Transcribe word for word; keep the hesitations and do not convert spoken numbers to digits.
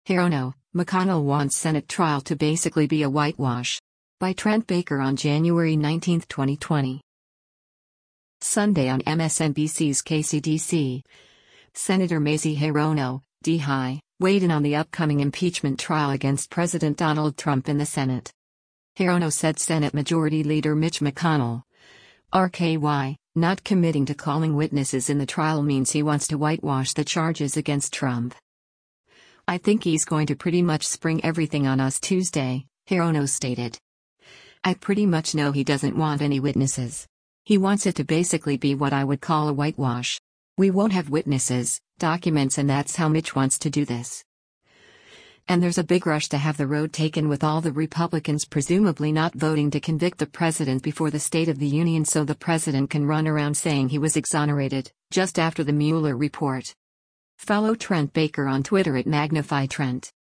Hirono, McConnell wants Senate trial to basically be a whitewash. By Trent Baker on January nineteenth, twenty twenty. Sunday on M S N B C's K C D C. Senator Mazie Hirono, D H I, weighed in on the upcoming impeachment trial against President Donald Trump in the Senate. Hirono said Senate Majority Leader Mitch McConnell, R K Y, not committing to calling witnesses in the trial means he wants to whitewash the charges against Trump. I think he's going to pretty much spring everything on us Tuesday, Hirono stated. I pretty much know he doesn't want any witnesses. He wants it to basically be what I would call a whitewash. We won't have witnesses, documents, and that's how Mitch wants to do this. And there's a big rush to have the road taken with all the Republicans presumably not voting to convict the president before the State of the Union so the president can run around saying he was exonerated, just after the Mueller report. Follow Trent Baker on Twitter at Magnify Trent.